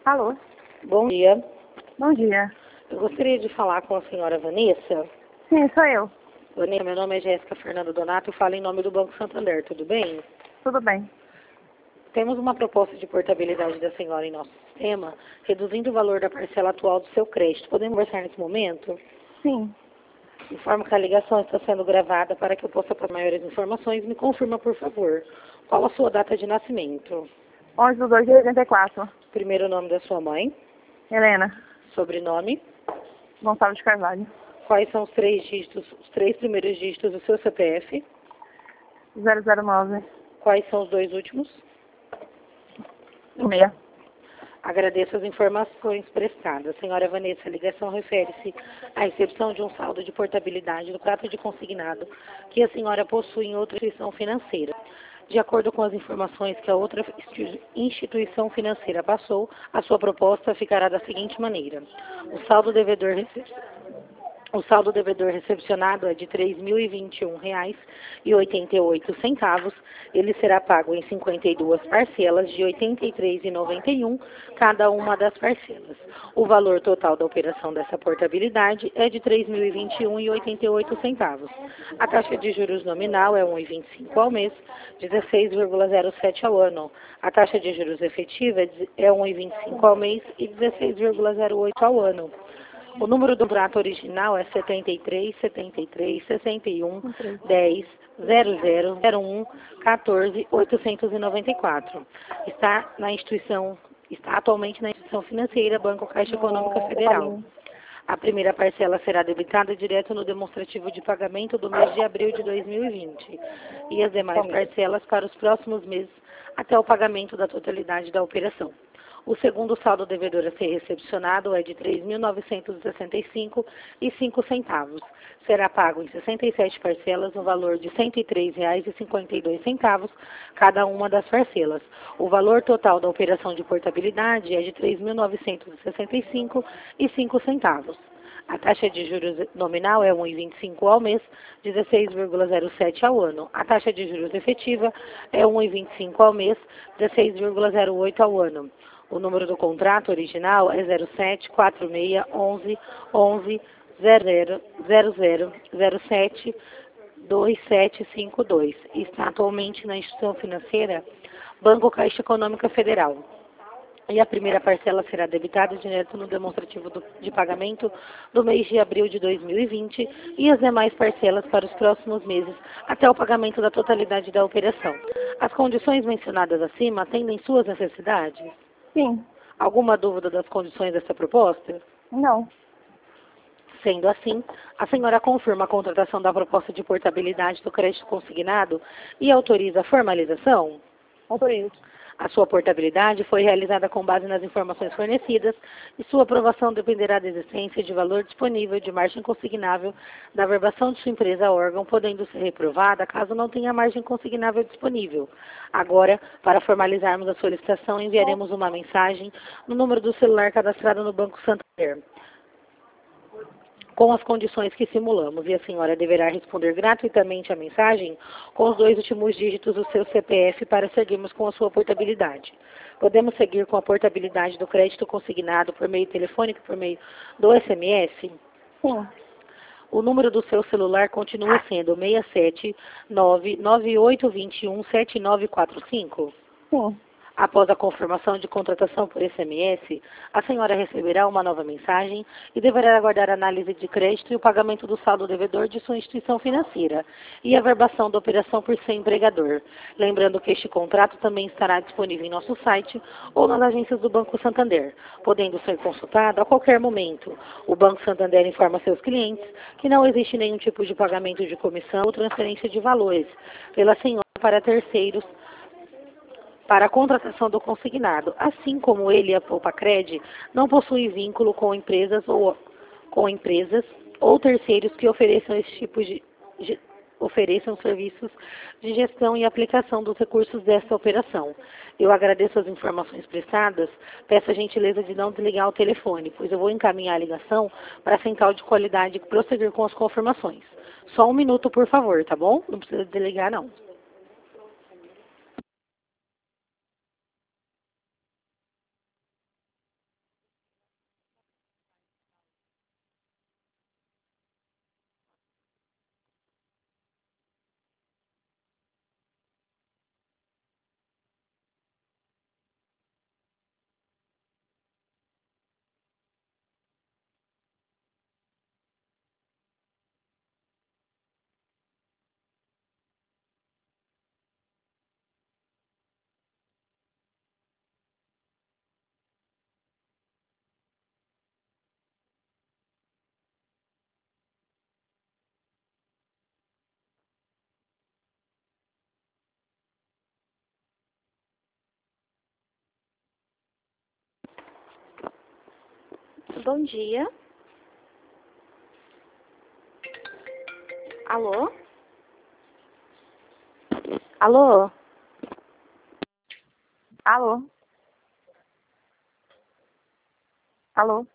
Alô? Bom dia. Bom dia. Eu gostaria de falar com a senhora Vanessa. Sim, sou eu. Vanessa, meu nome é Jéssica Fernando Donato e falo em nome do Banco Santander, tudo bem? Tudo bem. Temos uma proposta de portabilidade da senhora em nosso sistema, reduzindo o valor da parcela atual do seu crédito. Podemos conversar nesse momento? Sim. Informo que a ligação está sendo gravada para que eu possa passar maiores informações. Me confirma, por favor, qual a sua data de nascimento? 11/2/84. Primeiro nome da sua mãe, Helena. sobrenome, Gonçalves de Carvalho. quais são os três primeiros dígitos do seu CPF, 009. quais são os dois últimos? 6. Agradeço as informações prestadas. Senhora Vanessa, a ligação refere-se à recepção de um saldo de portabilidade do prato de consignado que a senhora possui em outra instituição financeira. De acordo com as informações que a outra instituição financeira passou, a sua proposta ficará da seguinte maneira. O saldo devedor recepcionado é de R$ 3.021,88. Ele será pago em 52 parcelas de R$ 83,91 cada uma das parcelas. O valor total da operação dessa portabilidade é de R$ 3.021,88. A taxa de juros nominal é 1,25 ao mês, 16,07 ao ano. A taxa de juros efetiva é 1,25 ao mês e 16,08 ao ano. O número do contrato original é 73 73 61 10 00 01 14 894. Está atualmente na instituição financeira Banco Caixa Econômica Federal. A primeira parcela será debitada direto no demonstrativo de pagamento do mês de abril de 2020 e as demais parcelas para os próximos meses até o pagamento da totalidade da operação. O segundo saldo devedor a ser recepcionado é de R$ 3.965,05. Será pago em 67 parcelas no valor de R$ 103,52 cada uma das parcelas. O valor total da operação de portabilidade é de R$ 3.965,05. A taxa de juros nominal é 1,25 ao mês, 16,07 ao ano. A taxa de juros efetiva é 1,25 ao mês, 16,08 ao ano. O número do contrato original é 07 46 11 11 00 07 2752. Está atualmente na instituição financeira Banco Caixa Econômica Federal. E a primeira parcela será debitada direto no demonstrativo de pagamento do mês de abril de 2020 e as demais parcelas para os próximos meses até o pagamento da totalidade da operação. As condições mencionadas acima atendem suas necessidades? Sim. Alguma dúvida das condições dessa proposta? Não. Sendo assim, a senhora confirma a contratação da proposta de portabilidade do crédito consignado e autoriza a formalização? Autorizo. A sua portabilidade foi realizada com base nas informações fornecidas e sua aprovação dependerá da existência de valor disponível de margem consignável da averbação de sua empresa órgão, podendo ser reprovada caso não tenha margem consignável disponível. Agora, para formalizarmos a solicitação, enviaremos uma mensagem no número do celular cadastrado no Banco Santander, com as condições que simulamos, e a senhora deverá responder gratuitamente a mensagem com os dois últimos dígitos do seu CPF para seguirmos com a sua portabilidade. Podemos seguir com a portabilidade do crédito consignado por meio telefônico, por meio do SMS? Sim. O número do seu celular continua sendo 67 99821 7945? Sim. Após a confirmação de contratação por SMS, a senhora receberá uma nova mensagem e deverá aguardar a análise de crédito e o pagamento do saldo devedor de sua instituição financeira e a verbação da operação por seu empregador. Lembrando que este contrato também estará disponível em nosso site ou nas agências do Banco Santander, podendo ser consultado a qualquer momento. O Banco Santander informa seus clientes que não existe nenhum tipo de pagamento de comissão ou transferência de valores pela senhora para terceiros para a contratação do consignado, assim como ele e a Poupacred não possuem vínculo com empresas ou terceiros que ofereçam esse tipo ofereçam serviços de gestão e aplicação dos recursos desta operação. Eu agradeço as informações prestadas, peço a gentileza de não desligar o telefone, pois eu vou encaminhar a ligação para a central de qualidade e prosseguir com as confirmações. Só um minuto, por favor, tá bom? Não precisa desligar, não. bom dia. Alô? Alô? Alô? Alô?